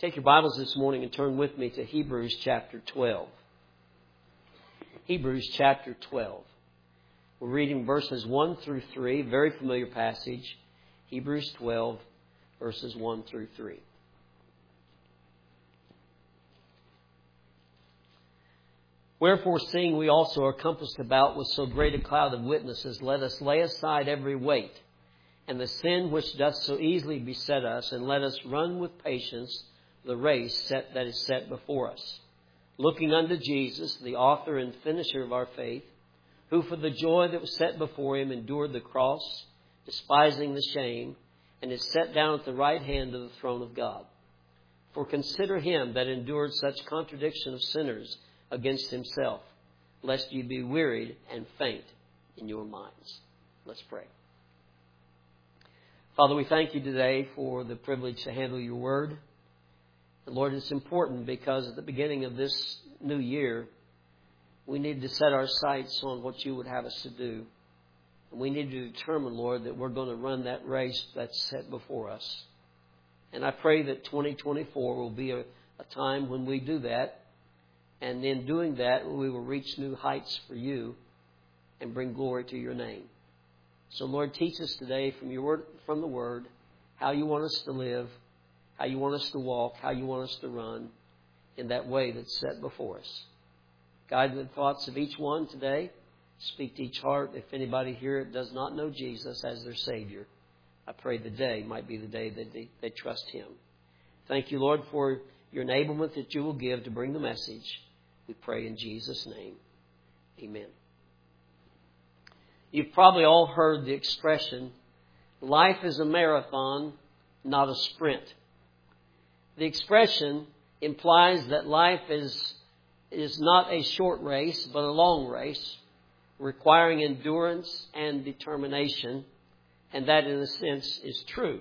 Take your Bibles this morning and turn with me to Hebrews chapter 12. Hebrews chapter 12. We're reading verses 1 through 3, very familiar passage. Hebrews 12, verses 1 through 3. Wherefore, seeing we also are compassed about with so great a cloud of witnesses, let us lay aside every weight and the sin which doth so easily beset us, and let us run with patience the race that is set before us, looking unto Jesus, the author and finisher of our faith, who for the joy that was set before him endured the cross, despising the shame, and is set down at the right hand of the throne of God. For consider him that endured such contradiction of sinners against himself, lest you be wearied and faint in your minds. Let's pray. Father, we thank you today for the privilege to handle your word. And Lord, it's important because at the beginning of this new year, we need to set our sights on what you would have us to do. And we need to determine, Lord, that we're going to run that race that's set before us. And I pray that 2024 will be a time when we do that. And in doing that, we will reach new heights for you and bring glory to your name. So, Lord, teach us today from your word, from the Word, how you want us to live, how you want us to walk, how you want us to run in that way that's set before us. Guide the thoughts of each one today. Speak to each heart. If anybody here does not know Jesus as their Savior, I pray the day might be the day that they trust him. Thank you, Lord, for your enablement that you will give to bring the message. We pray in Jesus' name. Amen. You've probably all heard the expression, life is a marathon, not a sprint. The expression implies that life is not a short race, but a long race, requiring endurance and determination, and that in a sense is true.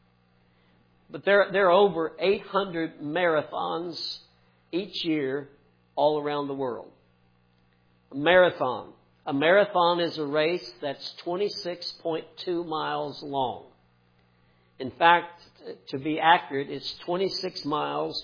But there are over 800 marathons each year all around the world. A marathon. A marathon is a race that's 26.2 miles long. In fact, to be accurate, it's 26 miles,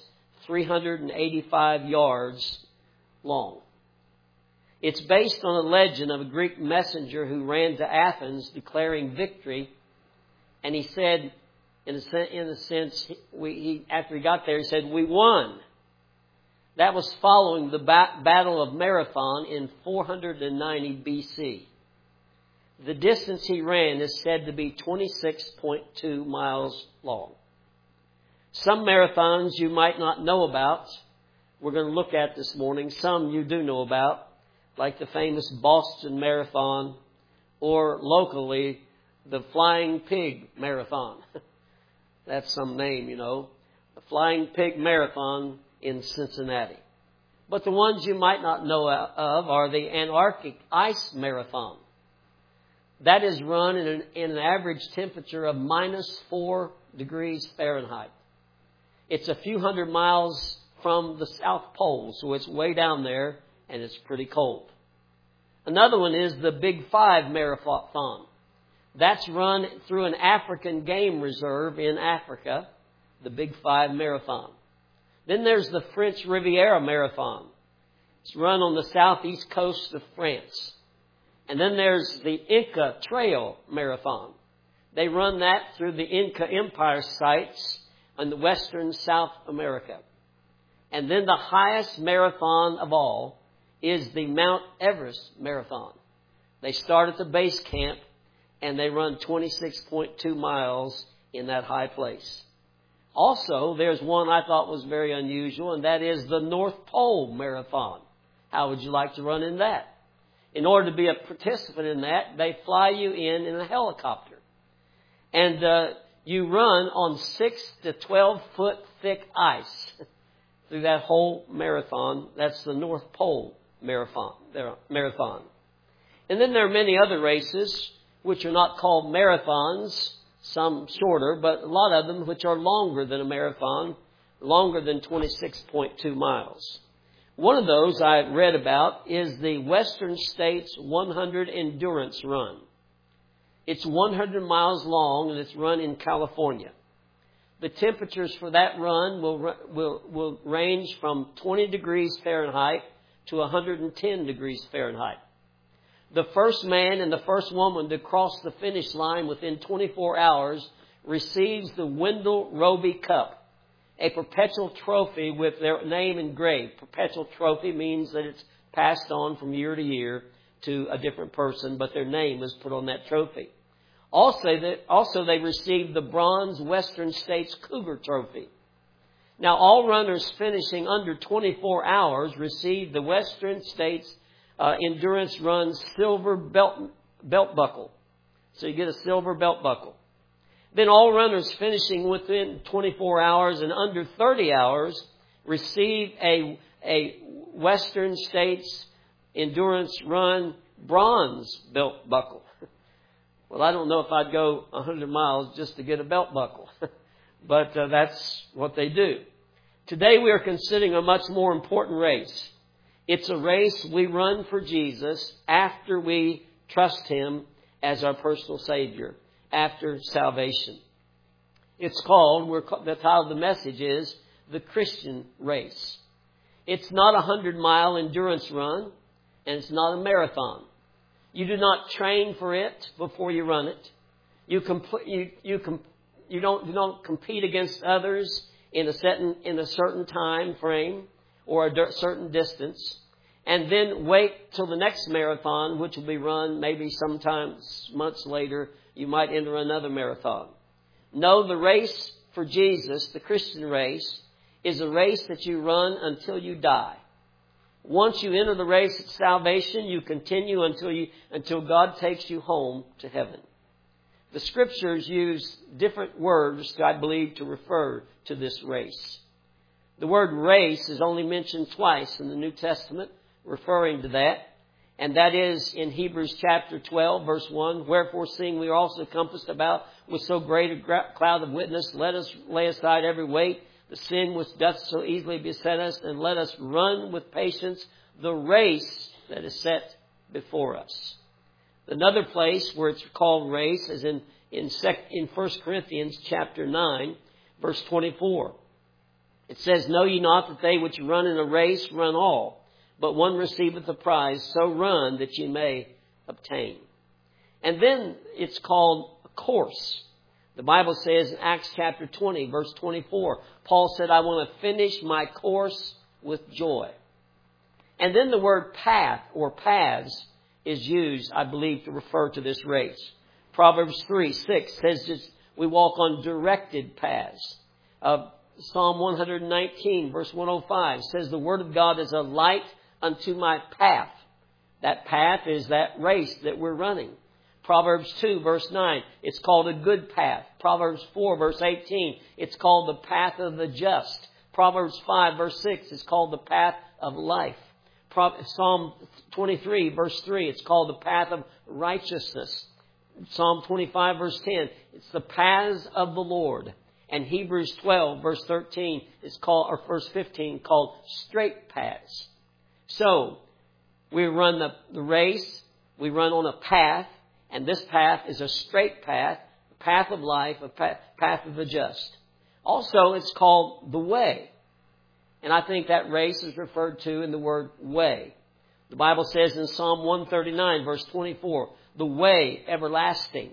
385 yards long. It's based on a legend of a Greek messenger who ran to Athens declaring victory. And he said, in a sense, after he got there, he said, "We won." That was following the Battle of Marathon in 490 BC. The distance he ran is said to be 26.2 miles long. Some marathons you might not know about, we're going to look at this morning. Some you do know about, like the famous Boston Marathon, or locally, the Flying Pig Marathon. That's some name, you know. The Flying Pig Marathon in Cincinnati. But the ones you might not know of are the Antarctic Ice Marathon. That is run in an average temperature of -4 degrees Fahrenheit. It's a few hundred miles from the South Pole, so it's way down there and it's pretty cold. Another one is the Big 5 Marathon. That's run through an African game reserve in Africa, the Big 5 Marathon. Then there's the French Riviera Marathon. It's run on the southeast coast of France. And then there's the Inca Trail Marathon. They run that through the Inca Empire sites in the western South America. And then the highest marathon of all is the Mount Everest Marathon. They start at the base camp and they run 26.2 miles in that high place. Also, there's one I thought was very unusual, and that is the North Pole Marathon. How would you like to run in that? In order to be a participant in that, they fly you in a helicopter. And you run on 6 to 12 foot thick ice through that whole marathon. That's the North Pole Marathon. And then there are many other races which are not called marathons, some shorter, but a lot of them which are longer than a marathon, longer than 26.2 miles. One of those I read about is the Western States 100 Endurance Run. It's 100 miles long and it's run in California. The temperatures for that run will range from 20 degrees Fahrenheit to 110 degrees Fahrenheit. The first man and the first woman to cross the finish line within 24 hours receives the Wendell Roby Cup, a perpetual trophy with their name engraved. Perpetual trophy means that it's passed on from year to year to a different person, but their name is put on that trophy. Also, they received the bronze Western States Cougar Trophy. Now, all runners finishing under 24 hours receive the Western States Endurance Run silver belt buckle. So you get a silver belt buckle. Then all runners finishing within 24 hours and under 30 hours receive a Western States Endurance Run bronze belt buckle. Well, I don't know if I'd go 100 miles just to get a belt buckle, but that's what they do. Today we are considering a much more important race. It's a race we run for Jesus after we trust Him as our personal Savior, after salvation. It's called, the title of the message is, The Christian Race. It's not a 100-mile endurance run, and it's not a marathon. You do not train for it before you run it. You don't compete against others in a certain time frame or a certain distance, and then wait till the next marathon, which will be run maybe sometimes months later. You might enter another marathon. No, the race for Jesus, the Christian race, is a race that you run until you die. Once you enter the race of salvation, you continue until God takes you home to heaven. The Scriptures use different words, I believe, to refer to this race. The word race is only mentioned twice in the New Testament, referring to that. And that is in Hebrews chapter 12, verse 1. Wherefore, seeing we are also compassed about with so great a cloud of witness, let us lay aside every weight, the sin which doth so easily beset us, and let us run with patience the race that is set before us. Another place where it's called race is in 1 Corinthians chapter 9, verse 24. It says, Know ye not that they which run in a race run all, but one receiveth the prize, so run that ye may obtain. And then it's called a course. The Bible says in Acts chapter 20, verse 24, Paul said, I want to finish my course with joy. And then the word path or paths is used, I believe, to refer to this race. Proverbs 3:6 says we walk on directed paths. Psalm 119, verse 105 says, The word of God is a light unto my path. That path is that race that we're running. Proverbs 2, verse 9, it's called a good path. Proverbs 4, verse 18, it's called the path of the just. Proverbs 5, verse 6, it's called the path of life. Psalm 23, verse 3, it's called the path of righteousness. Psalm 25, verse 10, it's the paths of the Lord. And Hebrews 12, verse 13, is called, or verse 15, called straight paths. So, we run the race, we run on a path, and this path is a straight path, a path of life, a path of the just. Also, it's called the way. And I think that race is referred to in the word way. The Bible says in Psalm 139, verse 24, the way everlasting.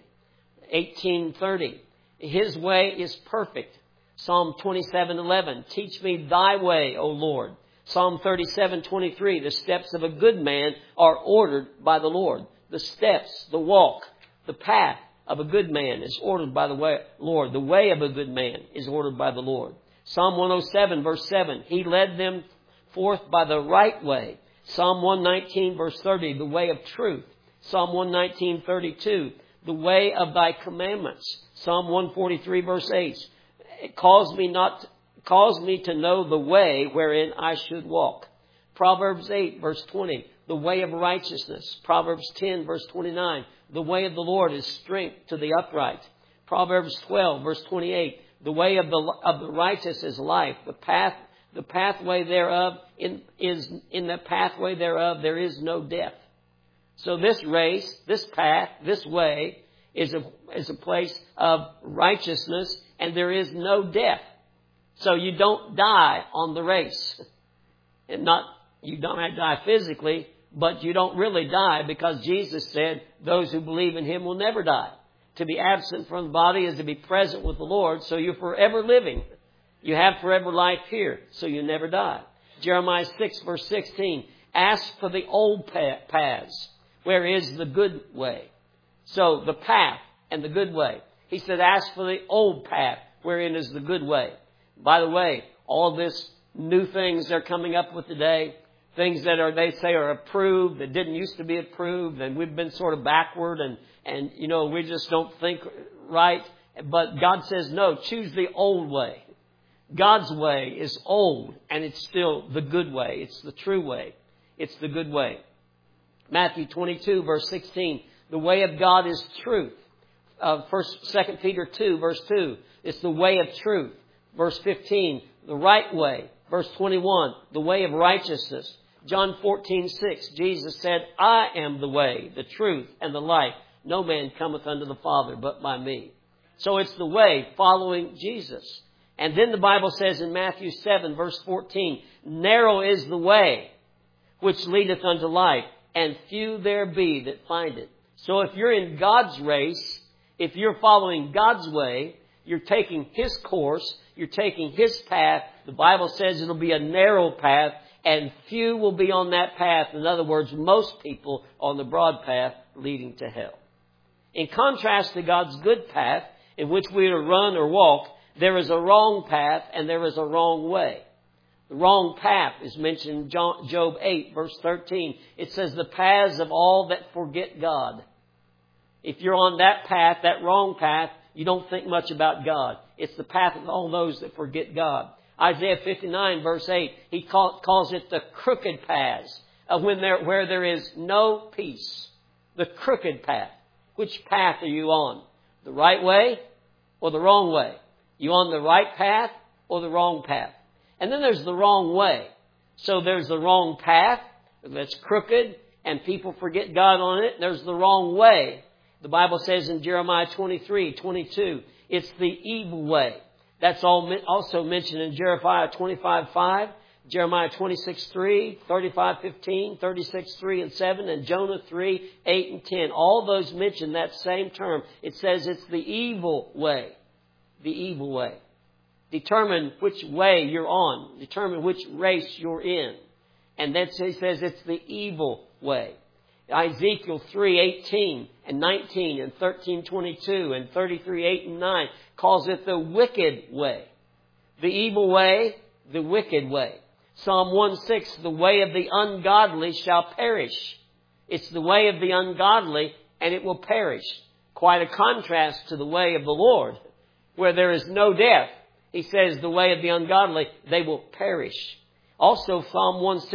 18:30, His way is perfect. Psalm 27:11, teach me thy way, O Lord. Psalm 37:23, the steps of a good man are ordered by the Lord. The steps, the walk, the path of a good man is ordered by the Lord. The way of a good man is ordered by the Lord. Psalm 107, verse 7, He led them forth by the right way. Psalm 119, verse 30, the way of truth. Psalm 119:32, the way of thy commandments. Psalm 143, verse 8, cause me to know the way wherein I should walk. Proverbs 8, verse 20, the way of righteousness. Proverbs 10, verse 29, the way of the Lord is strength to the upright. Proverbs 12, verse 28, the way of the righteous is life. The pathway thereof in the pathway thereof there is no death. So this race, this path, this way is a place of righteousness, and there is no death. So you don't die on the race. And you don't have to die physically, but you don't really die, because Jesus said those who believe in Him will never die. To be absent from the body is to be present with the Lord, so you're forever living. You have forever life here, so you never die. Jeremiah 6 verse 16, ask for the old paths, where is the good way. So the path and the good way. He said, ask for the old path, wherein is the good way. By the way, all this new things they're coming up with today, things that they say are approved, that didn't used to be approved, and we've been sort of backward, and we just don't think right. But God says, no, choose the old way. God's way is old, and it's still the good way. It's the true way. It's the good way. Matthew 22, verse 16, the way of God is truth. 2 Peter 2, verse 2, it's the way of truth. Verse 15, the right way. Verse 21, the way of righteousness. John 14:6, Jesus said, I am the way, the truth, and the life. No man cometh unto the Father but by me. So it's the way, following Jesus. And then the Bible says in Matthew 7, verse 14, narrow is the way which leadeth unto life, and few there be that find it. So if you're in God's race, if you're following God's way, you're taking His course, you're taking His path, the Bible says it'll be a narrow path, and few will be on that path. In other words, most people on the broad path leading to hell. In contrast to God's good path, in which we are to run or walk, there is a wrong path and there is a wrong way. The wrong path is mentioned in Job 8, verse 13. It says, the paths of all that forget God. If you're on that path, that wrong path, you don't think much about God. It's the path of all those that forget God. Isaiah 59, verse 8, he calls it the crooked paths, where there is no peace. The crooked path. Which path are you on? The right way or the wrong way? You on the right path or the wrong path? And then there's the wrong way. So there's the wrong path that's crooked and people forget God on it. There's the wrong way. The Bible says in Jeremiah 23:22, it's the evil way. That's also mentioned in Jeremiah 25:5, Jeremiah 26:3, 35:15, 36:3 and 7, and Jonah 3:8 and 10. All those mention that same term. It says it's the evil way. The evil way. Determine which way you're on. Determine which race you're in. And then he says it's the evil way. Ezekiel 3:18 and 19 and 13:22 and 33:8 and 9 calls it the wicked way. The evil way, the wicked way. Psalm 1:6, the way of the ungodly shall perish. It's the way of the ungodly and it will perish. Quite a contrast to the way of the Lord, where there is no death. He says the way of the ungodly, they will perish. Also, Psalm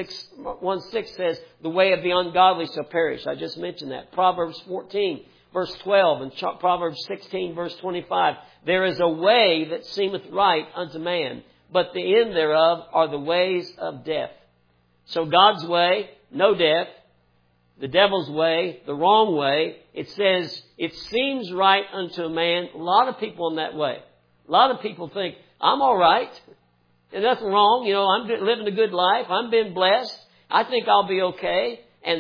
1:6 says, the way of the ungodly shall perish. I just mentioned that. Proverbs 14, verse 12, and Proverbs 16, verse 25. There is a way that seemeth right unto man, but the end thereof are the ways of death. So God's way, no death. The devil's way, the wrong way. It says, it seems right unto a man. A lot of people in that way. A lot of people think, I'm all right. There's nothing wrong. I'm living a good life. I'm being blessed. I think I'll be okay. And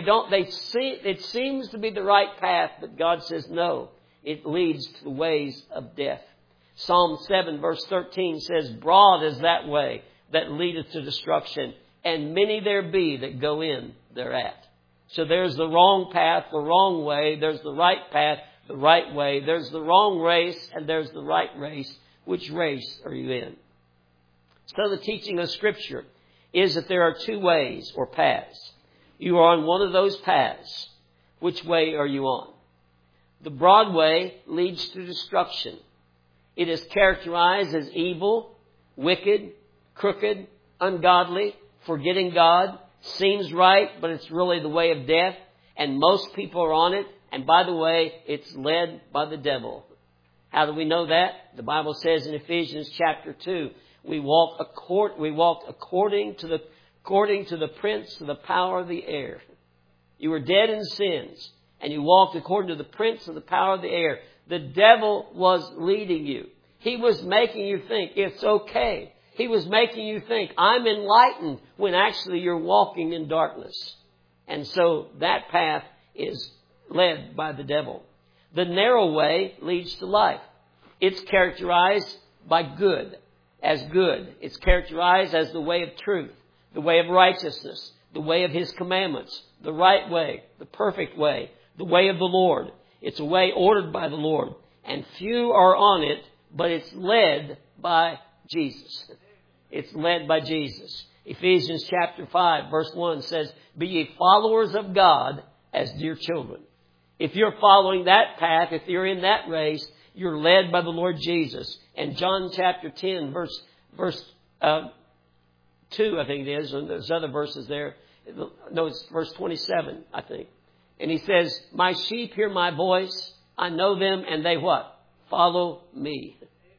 it seems to be the right path, but God says no. It leads to the ways of death. Psalm 7 verse 13 says, broad is that way that leadeth to destruction, and many there be that go in thereat. So there's the wrong path, the wrong way. There's the right path, the right way. There's the wrong race, and there's the right race. Which race are you in? So the teaching of Scripture is that there are two ways or paths. You are on one of those paths. Which way are you on? The broad way leads to destruction. It is characterized as evil, wicked, crooked, ungodly, forgetting God. Seems right, but it's really the way of death. And most people are on it. And by the way, it's led by the devil. How do we know that? The Bible says in Ephesians chapter 2, we walk according to the prince of the power of the air. You were dead in sins and you walked according to the prince of the power of the air. The devil was leading you. He was making you think it's okay. He was making you think I'm enlightened when actually you're walking in darkness. And so that path is led by the devil. The narrow way leads to life. It's characterized by good, as good. It's characterized as the way of truth, the way of righteousness, the way of His commandments, the right way, the perfect way, the way of the Lord. It's a way ordered by the Lord. And few are on it, but it's led by Jesus. It's led by Jesus. Ephesians chapter 5 verse 1 says, "Be ye followers of God as dear children." If you're following that path, if you're in that race, you're led by the Lord Jesus. And John chapter 10 verse 2, I think it is, and there's other verses there. No, it's verse 27, I think. And He says, "My sheep hear my voice. I know them, and they" what? "Follow me."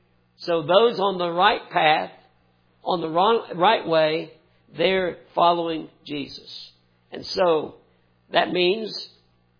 So those on the right path, on the right way, they're following Jesus. And so that means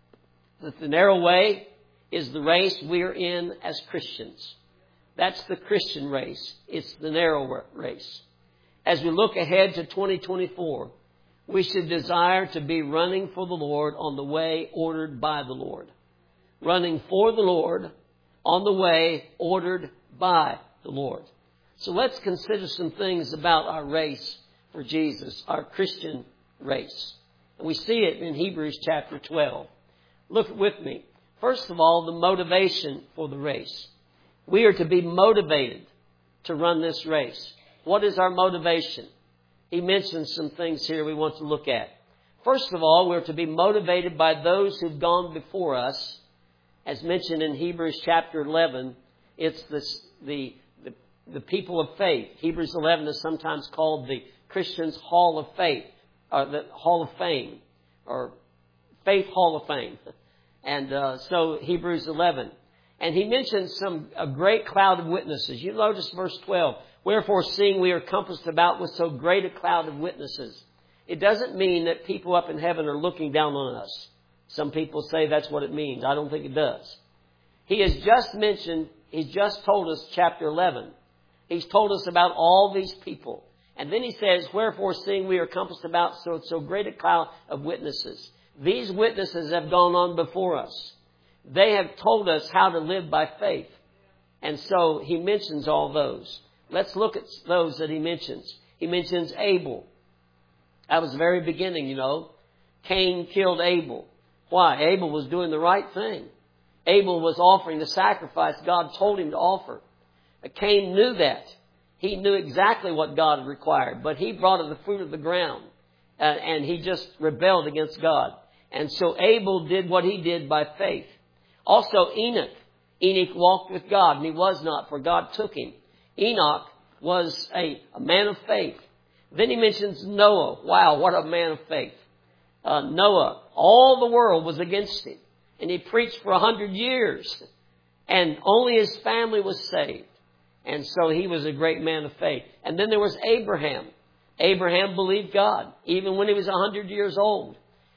that the narrow way is the race we're in as Christians. That's the Christian race. It's the narrow race. As we look ahead to 2024, we should desire to be running for the Lord on the way ordered by the Lord. Running for the Lord on the way ordered by the Lord. So let's consider some things about our race for Jesus, our Christian race. And we see it in Hebrews chapter 12. Look with me. First of all, the motivation for the race. We are to be motivated to run this race. What is our motivation? He mentions some things here we want to look at. First of all, we're to be motivated by those who've gone before us. As mentioned in Hebrews chapter 11, it's the people of faith. Hebrews 11 is sometimes called the Christians' Hall of Faith, or the Hall of Fame, or Faith Hall of Fame. And so Hebrews 11. And he mentions a great cloud of witnesses. You notice verse 12. "Wherefore, seeing we are compassed about with so great a cloud of witnesses." It doesn't mean that people up in heaven are looking down on us. Some people say that's what it means. I don't think it does. He has just mentioned, he's just told us chapter 11. He's told us about all these people. And then he says, "Wherefore, seeing we are compassed about so great a cloud of witnesses." These witnesses have gone on before us. They have told us how to live by faith. And so he mentions all those. Let's look at those that he mentions. He mentions Abel. That was the very beginning, you know. Cain killed Abel. Why? Abel was doing the right thing. Abel was offering the sacrifice God told him to offer. Cain knew that. He knew exactly what God required, but he brought the fruit of the ground, and he just rebelled against God. And so Abel did what he did by faith. Also Enoch. Enoch walked with God, and he was not, for God took him. Enoch was a man of faith. Then he mentions Noah. Wow, what a man of faith. Noah, all the world was against him, and he preached for 100 years, and only his family was saved. And so he was a great man of faith. And then there was Abraham. Abraham believed God, even when he was 100 years old.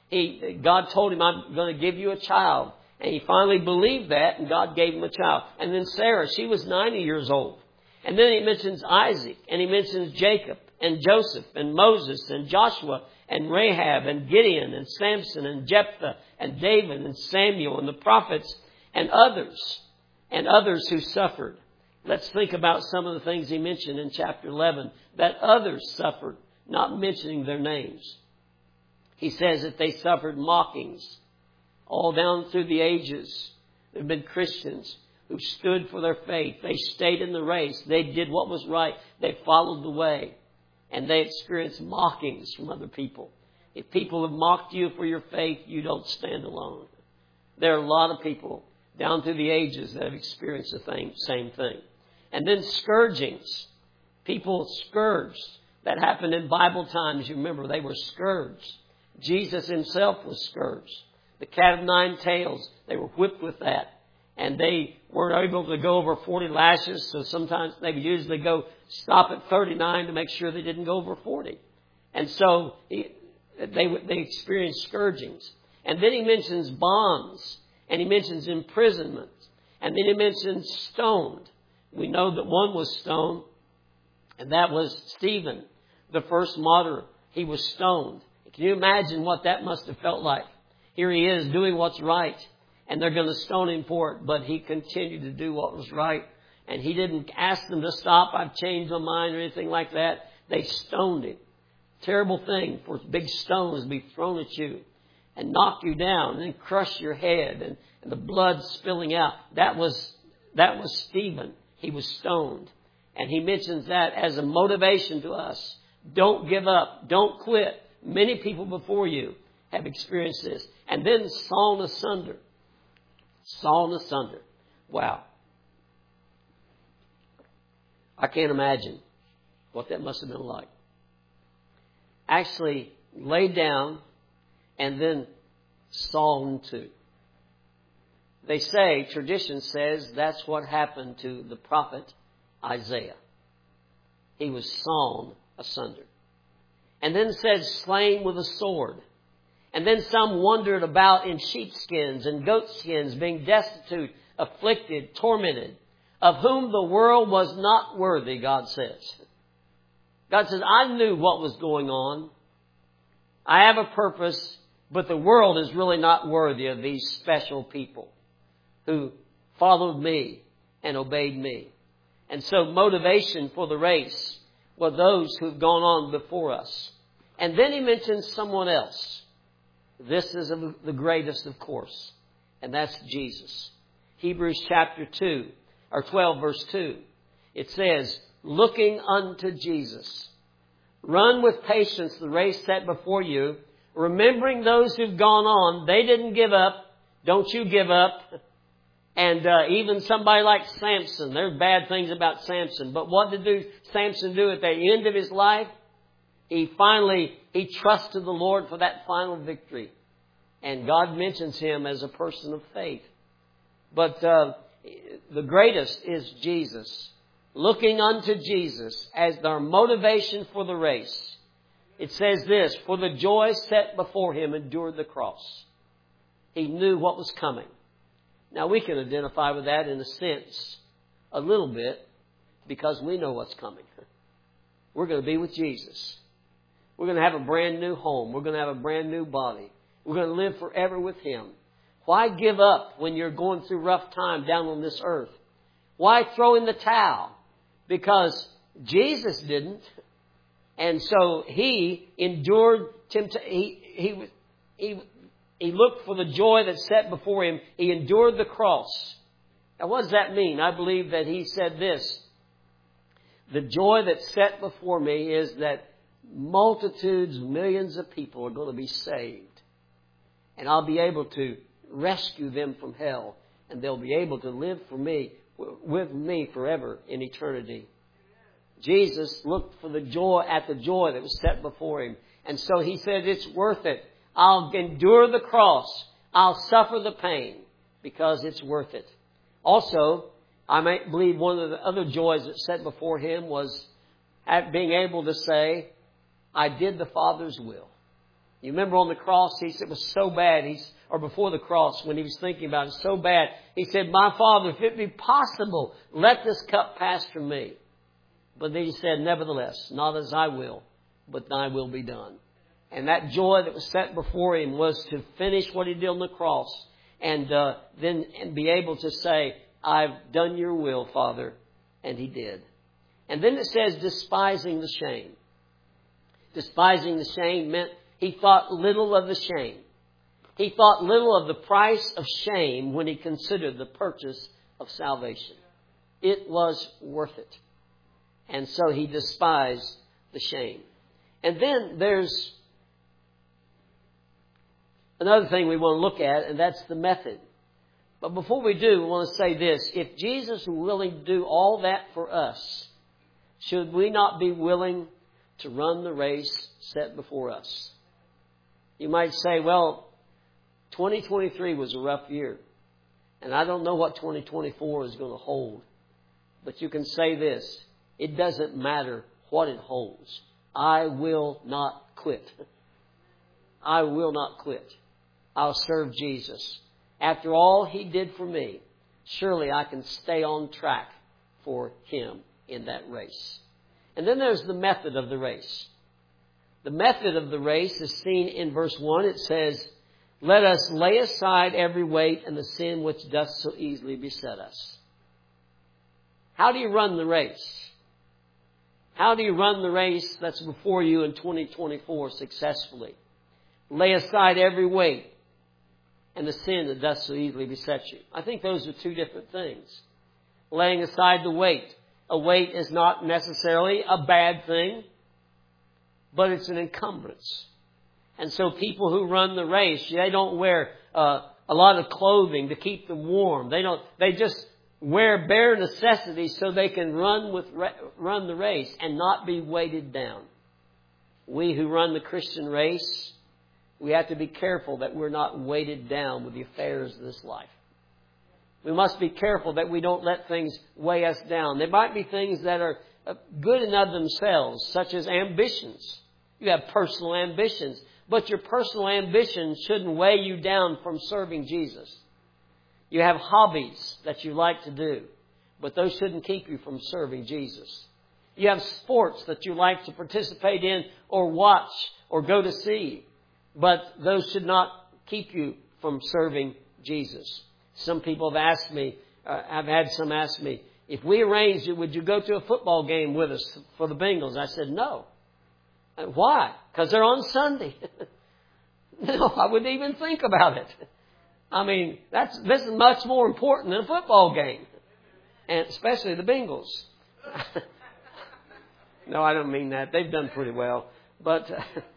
God told him, "I'm going to give you a child." And he finally believed that, and God gave him a child. And then Sarah, she was 90 years old. And then he mentions Isaac, and he mentions Jacob, and Joseph, and Moses, and Joshua, and Rahab, and Gideon, and Samson, and Jephthah, and David, and Samuel, and the prophets, and others who suffered. Let's think about some of the things he mentioned in chapter 11, that others suffered, not mentioning their names. He says that they suffered mockings all down through the ages. There have been Christians who stood for their faith. They stayed in the race. They did what was right. They followed the way. And they experienced mockings from other people. If people have mocked you for your faith, you don't stand alone. There are a lot of people down through the ages that have experienced the same thing. And then scourgings. People scourged. That happened in Bible times. You remember, they were scourged. Jesus himself was scourged. The cat of nine tails, they were whipped with that. And they weren't able to go over 40 lashes. So sometimes they would usually go stop at 39 to make sure they didn't go over 40. And so they experienced scourgings. And then he mentions bonds. And he mentions imprisonment. And then he mentions stoned. We know that one was stoned. And that was Stephen, the first martyr. He was stoned. Can you imagine what that must have felt like? Here he is doing what's right. And they're going to stone him for it. But he continued to do what was right. And he didn't ask them to stop. I've changed my mind or anything like that. They stoned him. Terrible thing for big stones to be thrown at you and knock you down and then crush your head and the blood spilling out. That was Stephen. He was stoned. And he mentions that as a motivation to us. Don't give up. Don't quit. Many people before you have experienced this. And then sawn asunder. Sawn asunder. Wow. I can't imagine what that must have been like. Actually laid down and then sawn too. They say, tradition says, that's what happened to the prophet Isaiah. He was sawn asunder. And then said, slain with a sword. And then some wandered about in sheepskins and goatskins, being destitute, afflicted, tormented, of whom the world was not worthy, God says. God says, I knew what was going on. I have a purpose, but the world is really not worthy of these special people who followed me and obeyed me. And so motivation for the race were those who've gone on before us. And then he mentions someone else. This is the greatest, of course, and that's Jesus. Hebrews chapter 2, or 12 verse 2. It says, looking unto Jesus. Run with patience the race set before you, remembering those who've gone on. They didn't give up. Don't you give up. And even somebody like Samson, there's bad things about Samson. But what did Samson do at the end of his life? He trusted the Lord for that final victory. And God mentions him as a person of faith. But the greatest is Jesus. Looking unto Jesus as our motivation for the race. It says this, for the joy set before him endured the cross. He knew what was coming. Now we can identify with that in a sense, a little bit, because we know what's coming. We're going to be with Jesus. We're going to have a brand new home. We're going to have a brand new body. We're going to live forever with him. Why give up when you're going through rough time down on this earth? Why throw in the towel? Because Jesus didn't. And so he endured temptation. He looked for the joy that's set before him. He endured the cross. Now what does that mean? I believe that he said this. The joy that's set before me is that multitudes, millions of people are going to be saved. And I'll be able to rescue them from hell. And they'll be able to live with me forever in eternity. Jesus looked for the joy that was set before him. And so he said, it's worth it. I'll endure the cross. I'll suffer the pain because it's worth it. Also, I might believe one of the other joys that set before him was at being able to say, I did the Father's will. You remember on the cross, he said it was so bad. Or before the cross, when he was thinking about it, so bad. He said, my Father, if it be possible, let this cup pass from me. But then he said, nevertheless, not as I will, but thy will be done. And that joy that was set before him was to finish what he did on the cross and then be able to say, I've done your will, Father. And he did. And then it says, despising the shame. Despising the shame meant he thought little of the shame. He thought little of the price of shame when he considered the purchase of salvation. It was worth it. And so he despised the shame. And then there's another thing we want to look at, and that's the method. But before we do, we want to say this. If Jesus was willing to do all that for us, should we not be willing to run the race set before us? You might say, well, 2023 was a rough year. And I don't know what 2024 is going to hold. But you can say this. It doesn't matter what it holds. I will not quit. I will not quit. I'll serve Jesus. After all He did for me, surely I can stay on track for Him in that race. And then there's the method of the race. The method of the race is seen in verse 1. It says, let us lay aside every weight and the sin which doth so easily beset us. How do you run the race? How do you run the race that's before you in 2024 successfully? Lay aside every weight and the sin that doth so easily beset you. I think those are two different things. Laying aside the weight. A weight is not necessarily a bad thing, but it's an encumbrance. And so people who run the race, they don't wear a lot of clothing to keep them warm. They just wear bare necessities so they can run the race and not be weighted down. We who run the Christian race, we have to be careful that we're not weighted down with the affairs of this life. We must be careful that we don't let things weigh us down. There might be things that are good in of themselves, such as ambitions. You have personal ambitions, but your personal ambitions shouldn't weigh you down from serving Jesus. You have hobbies that you like to do, but those shouldn't keep you from serving Jesus. You have sports that you like to participate in or watch or go to see, but those should not keep you from serving Jesus. Some people have asked me, I've had some ask me, if we arranged it, would you go to a football game with us for the Bengals? I said, no. Why? Because they're on Sunday. No, I wouldn't even think about it. I mean, this is much more important than a football game. And especially the Bengals. No, I don't mean that. They've done pretty well. But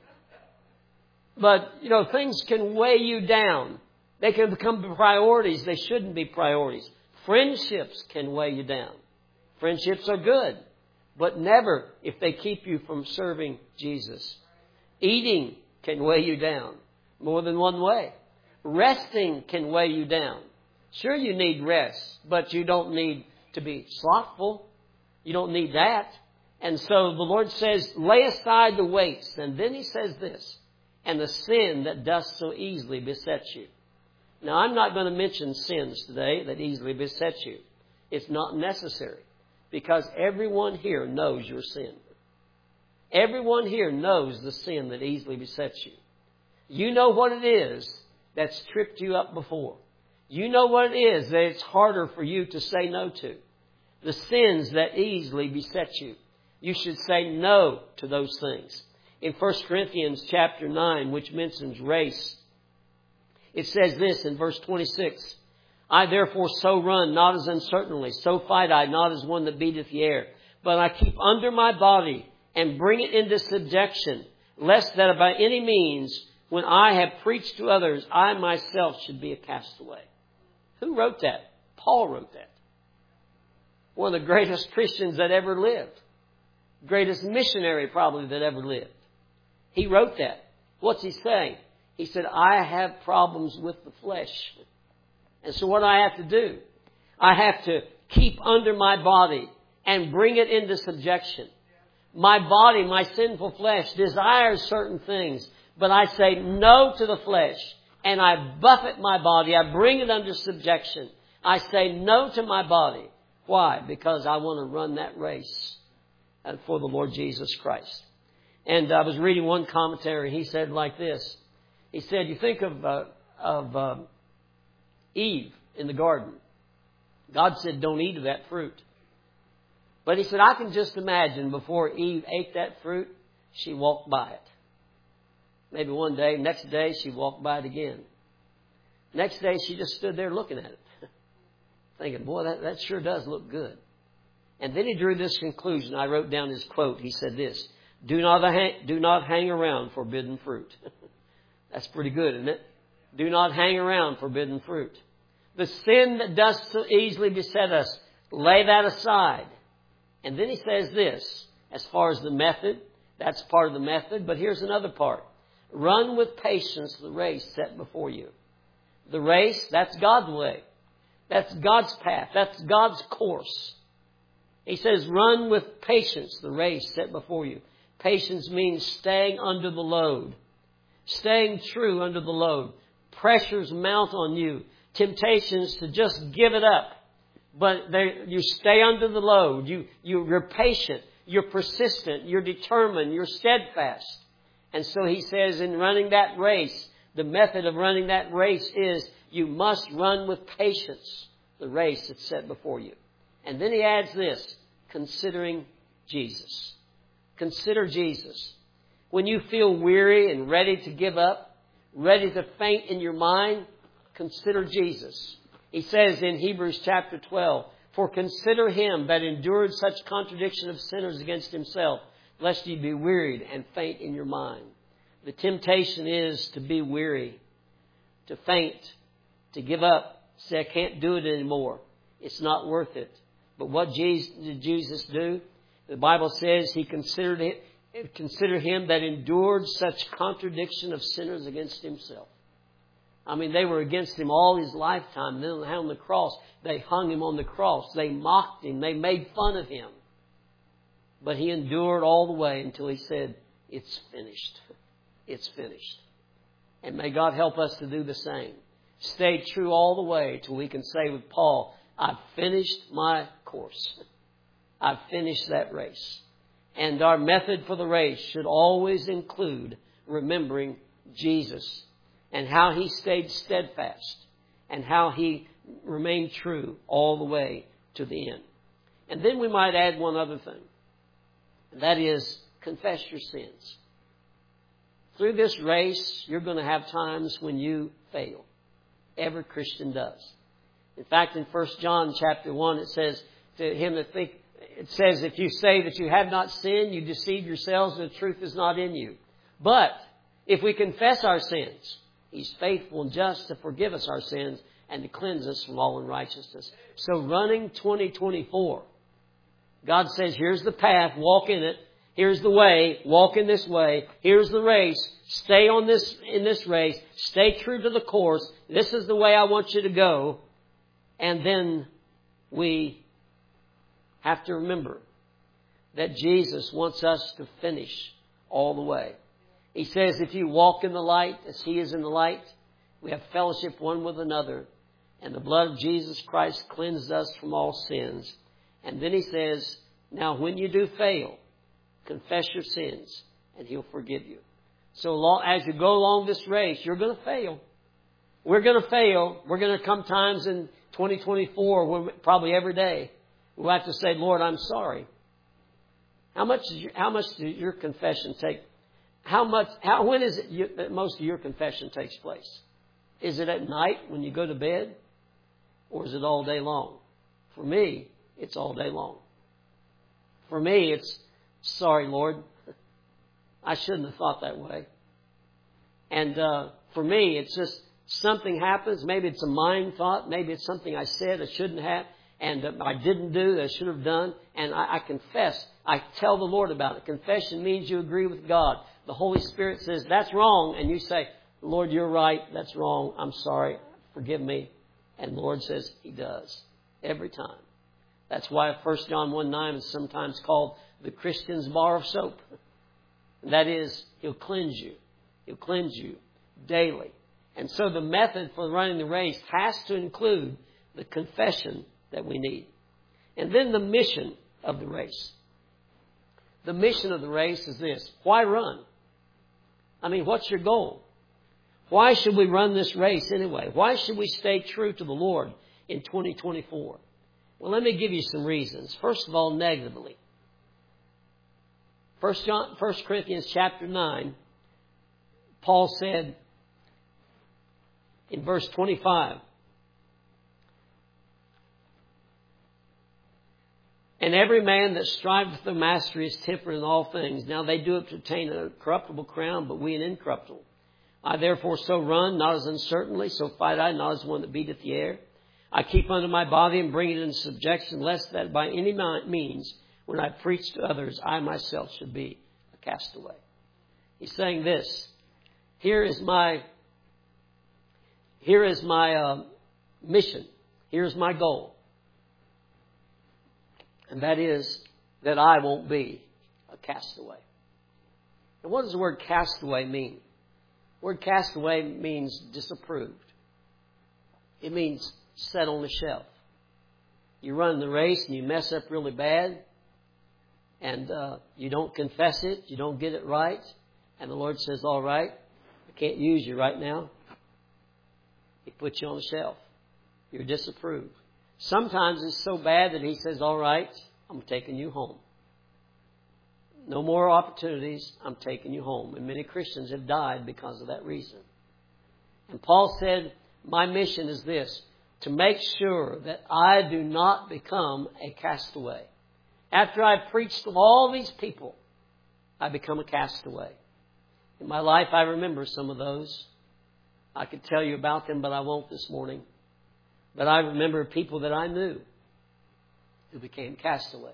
things can weigh you down. They can become priorities. They shouldn't be priorities. Friendships can weigh you down. Friendships are good, but never if they keep you from serving Jesus. Eating can weigh you down more than one way. Resting can weigh you down. Sure, you need rest, but you don't need to be slothful. You don't need that. And so the Lord says, lay aside the weights. And then He says this, and the sin that doth so easily beset you. Now, I'm not going to mention sins today that easily beset you. It's not necessary, because everyone here knows your sin. Everyone here knows the sin that easily besets you. You know what it is that's tripped you up before. You know what it is that it's harder for you to say no to. The sins that easily beset you. You should say no to those things. In 1 Corinthians chapter 9, which mentions race, it says this in verse 26. I therefore so run, not as uncertainly, so fight I, not as one that beateth the air. But I keep under my body and bring it into subjection, lest that by any means, when I have preached to others, I myself should be a castaway. Who wrote that? Paul wrote that. One of the greatest Christians that ever lived. Greatest missionary probably that ever lived. He wrote that. What's he saying? He said, I have problems with the flesh. And so what do I have to do? I have to keep under my body and bring it into subjection. My body, my sinful flesh, desires certain things. But I say no to the flesh. And I buffet my body. I bring it under subjection. I say no to my body. Why? Because I want to run that race for the Lord Jesus Christ. And I was reading one commentary. He said like this. He said, you think of Eve in the garden. God said, don't eat of that fruit. But he said, I can just imagine before Eve ate that fruit, she walked by it. Maybe one day, next day, she walked by it again. Next day, she just stood there looking at it. Thinking, boy, that sure does look good. And then he drew this conclusion. I wrote down his quote. He said this, do not hang around forbidden fruit. That's pretty good, isn't it? Do not hang around forbidden fruit. The sin that does so easily beset us, lay that aside. And then he says this, as far as the method, that's part of the method, but here's another part. Run with patience the race set before you. The race, that's God's way. That's God's path. That's God's course. He says, run with patience the race set before you. Patience means staying under the load. Staying true under the load. pressures mount on you, temptations to just give it up. But you stay under the load. You're patient. You're persistent. You're determined. You're steadfast. And so he says in running that race, the method of running that race is you must run with patience the race that's set before you. And then he adds this, considering Jesus. Consider Jesus. When you feel weary and ready to give up, ready to faint in your mind, consider Jesus. He says in Hebrews chapter 12, for consider him that endured such contradiction of sinners against himself, lest ye be wearied and faint in your mind. The temptation is to be weary, to faint, to give up, say, I can't do it anymore. It's not worth it. But what did Jesus do? The Bible says he considered him that endured such contradiction of sinners against himself. I mean, they were against him all his lifetime. And then on the cross, they hung him on the cross. They mocked him. They made fun of him. But he endured all the way until he said, it's finished. It's finished. And may God help us to do the same. Stay true all the way till we can say with Paul, I've finished my course. I've finished that race. And our method for the race should always include remembering Jesus and how he stayed steadfast and how he remained true all the way to the end. And then we might add one other thing. And that is confess your sins. Through this race, you're going to have times when you fail. Every Christian does. In fact, in 1 John chapter 1, it says to him that think, it says, if you say that you have not sinned, you deceive yourselves and the truth is not in you. But if we confess our sins, he's faithful and just to forgive us our sins and to cleanse us from all unrighteousness. So running 2024, God says, here's the path, walk in it. Here's the way, walk in this way. Here's the race, stay in this race. Stay true to the course. This is the way I want you to go. And then we have to remember that Jesus wants us to finish all the way. He says, if you walk in the light as he is in the light, we have fellowship one with another. And the blood of Jesus Christ cleanses us from all sins. And then he says, now when you do fail, confess your sins and he'll forgive you. So as you go along this race, you're going to fail. We're going to fail. We're going to come times in 2024, probably every day, we'll have to say, Lord, I'm sorry. How much does your confession take? When is it that most of your confession takes place? Is it at night when you go to bed? Or is it all day long? For me, it's all day long. For me, it's, sorry, Lord, I shouldn't have thought that way. And for me, it's just something happens. Maybe it's a mind thought. Maybe it's something I said I shouldn't have. And I didn't do that I should have done. And I confess. I tell the Lord about it. Confession means you agree with God. The Holy Spirit says, that's wrong. And you say, Lord, you're right. That's wrong. I'm sorry. Forgive me. And the Lord says he does. Every time. That's why 1 John 1:9 is sometimes called the Christian's bar of soap. And that is, he'll cleanse you. He'll cleanse you daily. And so the method for running the race has to include the confession that we need. And then the mission of the race. The mission of the race is this. Why run? I mean, what's your goal? Why should we run this race anyway? Why should we stay true to the Lord in 2024? Well, let me give you some reasons. First of all, negatively. 1 Corinthians chapter 9, Paul said in verse 25, and every man that striveth for the mastery is temperate in all things. Now they do it to obtain a corruptible crown, but we an incorruptible. I therefore so run, not as uncertainly, so fight I, not as one that beateth the air. I keep under my body and bring it into subjection, lest that by any means, when I preach to others, I myself should be a castaway. He's saying this. Here is my mission. Here's my goal. And that is that I won't be a castaway. And what does the word castaway mean? word castaway means disapproved. It means set on the shelf. You run the race and you mess up really bad, and you don't confess it, you don't get it right, and the Lord says, all right, I can't use you right now. He puts you on the shelf. You're disapproved. Sometimes it's so bad that He says, all right, I'm taking you home. No more opportunities, I'm taking you home. And many Christians have died because of that reason. And Paul said, my mission is this, to make sure that I do not become a castaway. After I've preached to all these people, I become a castaway. In my life, I remember some of those. I could tell you about them, but I won't this morning. But I remember people that I knew who became castaways.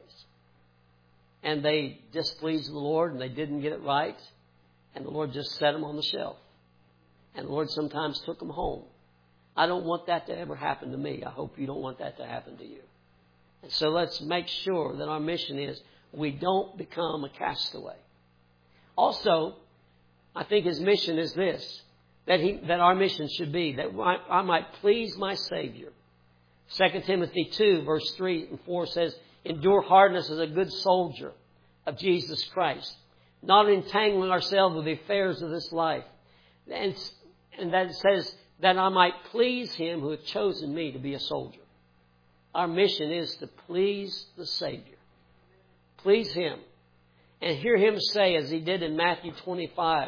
And they displeased the Lord, and they didn't get it right. And the Lord just set them on the shelf. And the Lord sometimes took them home. I don't want that to ever happen to me. I hope you don't want that to happen to you. And so let's make sure that our mission is we don't become a castaway. Also, I think His mission is this, that our mission should be that I might please my Savior. 2 Timothy 2, verse 3 and 4 says, endure hardness as a good soldier of Jesus Christ, not entangling ourselves with the affairs of this life. And that it says that I might please Him who hath chosen me to be a soldier. Our mission is to please the Savior. Please Him. And hear Him say, as He did in Matthew 25,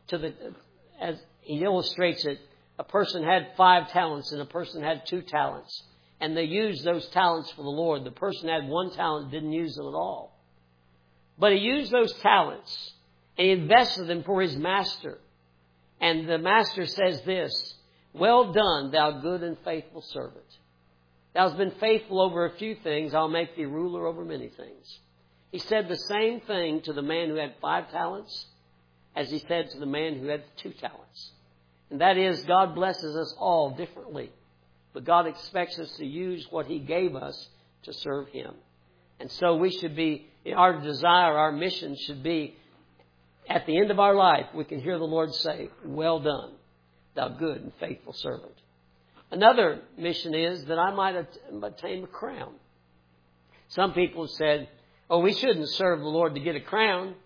as He illustrates it, a person had 5 talents and a person had 2 talents. And they used those talents for the Lord. The person had 1 talent, didn't use them at all. But he used those talents and he invested them for his master. And the master says this, well done, thou good and faithful servant. Thou hast been faithful over a few things, I'll make thee ruler over many things. He said the same thing to the man who had 5 talents as He said to the man who had 2 talents. And that is, God blesses us all differently. But God expects us to use what He gave us to serve Him. And so we should be, our desire, our mission should be, at the end of our life, we can hear the Lord say, well done, thou good and faithful servant. Another mission is that I might attain a crown. Some people have said, oh, we shouldn't serve the Lord to get a crown.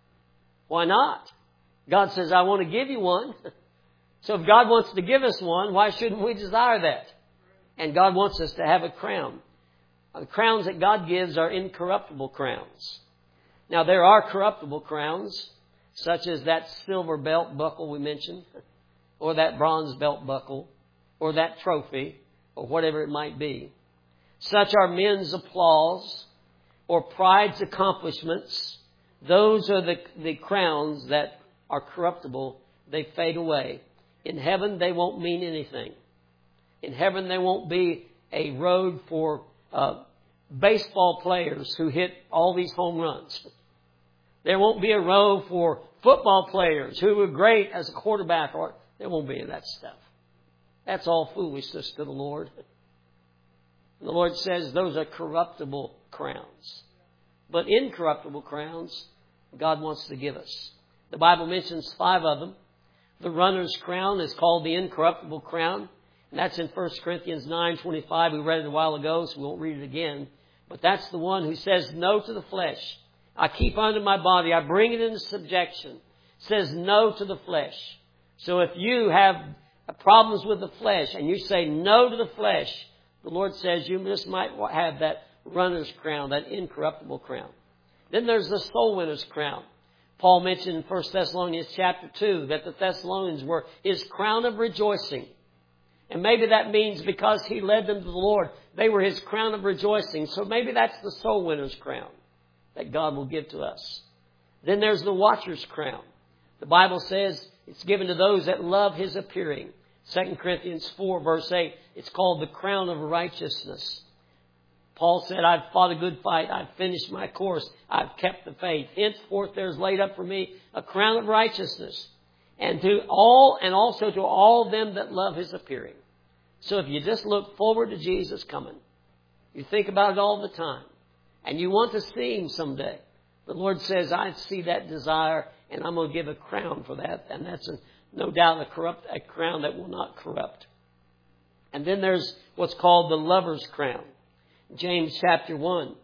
Why not? God says, I want to give you one. So if God wants to give us one, why shouldn't we desire that? And God wants us to have a crown. The crowns that God gives are incorruptible crowns. Now, there are corruptible crowns, such as that silver belt buckle we mentioned, or that bronze belt buckle, or that trophy, or whatever it might be. Such are men's applause, or pride's accomplishments. Those are the crowns that are corruptible. They fade away. In heaven, they won't mean anything. In heaven, there won't be a road for baseball players who hit all these home runs. There won't be a road for football players who were great as a quarterback. Or there won't be any of that stuff. That's all foolishness to the Lord. And the Lord says those are corruptible crowns. But incorruptible crowns, God wants to give us. The Bible mentions 5 of them. The runner's crown is called the incorruptible crown. And that's in 1 Corinthians 9:25. We read it a while ago, so we won't read it again. But that's the one who says no to the flesh. I keep under my body. I bring it into subjection. Says no to the flesh. So if you have problems with the flesh and you say no to the flesh, the Lord says you just might have that runner's crown, that incorruptible crown. Then there's the soul winner's crown. Paul mentioned in 1 Thessalonians chapter 2 that the Thessalonians were His crown of rejoicing. And maybe that means because He led them to the Lord, they were His crown of rejoicing. So maybe that's the soul winner's crown that God will give to us. Then there's the watcher's crown. The Bible says it's given to those that love His appearing. 2 Corinthians 4 verse 8, it's called the crown of righteousness. Paul said, I've fought a good fight. I've finished my course. I've kept the faith. Henceforth there's laid up for me a crown of righteousness. And also to all them that love His appearing. So if you just look forward to Jesus coming, you think about it all the time, and you want to see Him someday, the Lord says, I see that desire, and I'm going to give a crown for that. And that's no doubt a crown that will not corrupt. And then there's what's called the lover's crown. James chapter 1.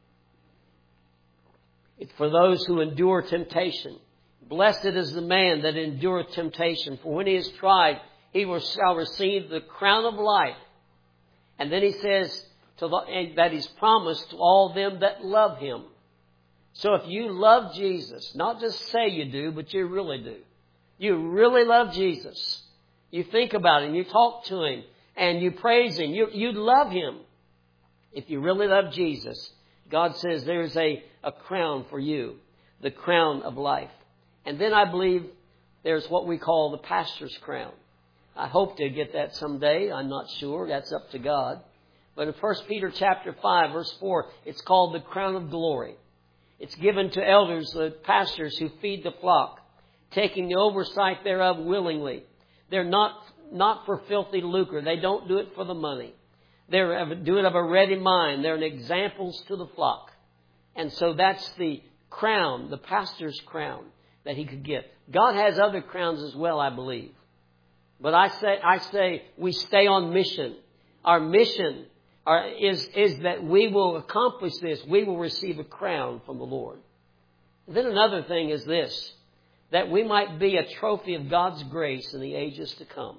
It's for those who endure temptation. Blessed is the man that endureth temptation, for when he is tried, he shall receive the crown of life. And then he says that he's promised to all them that love him. So if you love Jesus, not just say you do, but you really do. You really love Jesus. You think about him, you talk to him, and you praise him. You love him. If you really love Jesus, God says there's a crown for you, the crown of life. And then I believe there's what we call the pastor's crown. I hope to get that someday. I'm not sure. That's up to God. But in 1 Peter chapter 5, verse 4, it's called the crown of glory. It's given to elders, the pastors who feed the flock, taking the oversight thereof willingly. They're not for filthy lucre. They don't do it for the money. They do it of a ready mind. They're examples to the flock. And so that's the crown, the pastor's crown that he could get. God has other crowns as well, I believe. But I say we stay on mission. Our mission is that we will accomplish this. We will receive a crown from the Lord. Then another thing is this, that we might be a trophy of God's grace in the ages to come.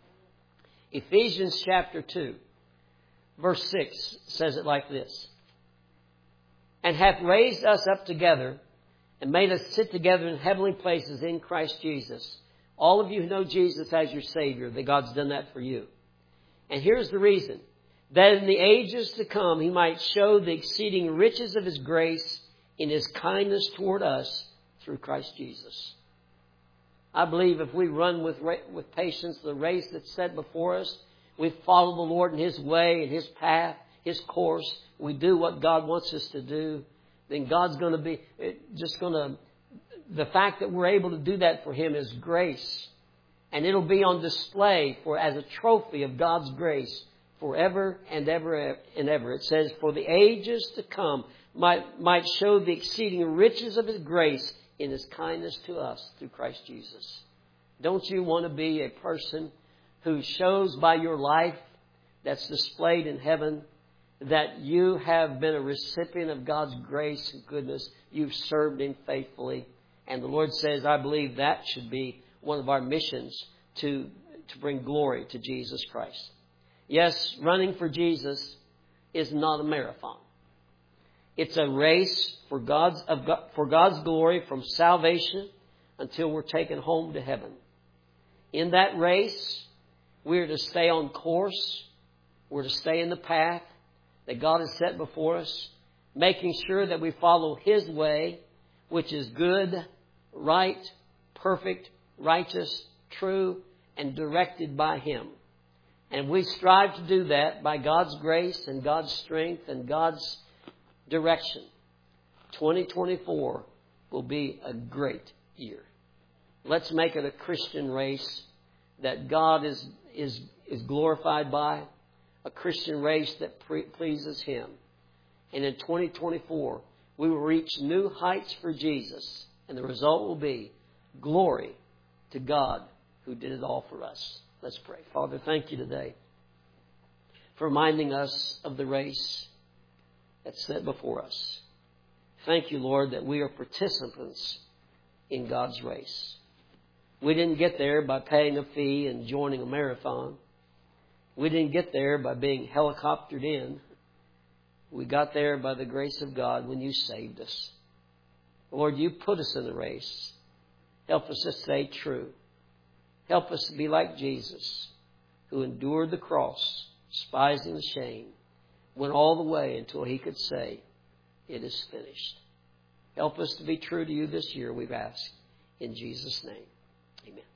Ephesians chapter 2, verse 6 says it like this. And hath raised us up together and made us sit together in heavenly places in Christ Jesus. All of you who know Jesus as your Savior, that God's done that for you. And here's the reason. That in the ages to come, He might show the exceeding riches of His grace in His kindness toward us through Christ Jesus. I believe if we run with patience the race that's set before us, we follow the Lord in His way, in His path, His course, we do what God wants us to do, then God's going to be the fact that we're able to do that for Him is grace. And it'll be on display as a trophy of God's grace forever and ever and ever. It says, for the ages to come might show the exceeding riches of His grace in His kindness to us through Christ Jesus. Don't you want to be a person who shows by your life that's displayed in heaven that you have been a recipient of God's grace and goodness? You've served Him faithfully. And the Lord says, I believe that should be one of our missions to bring glory to Jesus Christ. Yes, running for Jesus is not a marathon. It's a race for God's glory from salvation until we're taken home to heaven. In that race, we're to stay on course. We're to stay in the path that God has set before us, making sure that we follow His way, which is good, right, perfect, righteous, true, and directed by Him. And we strive to do that by God's grace and God's strength and God's direction. 2024 will be a great year. Let's make it a Christian race that God is glorified by, a Christian race that pleases Him. And in 2024, we will reach new heights for Jesus. And the result will be glory to God who did it all for us. Let's pray. Father, thank You today for reminding us of the race that's set before us. Thank You, Lord, that we are participants in God's race. We didn't get there by paying a fee and joining a marathon. We didn't get there by being helicoptered in. We got there by the grace of God when You saved us. Lord, You put us in the race. Help us to stay true. Help us to be like Jesus, who endured the cross, despising the shame, went all the way until He could say, it is finished. Help us to be true to You this year, we've asked. In Jesus' name, amen.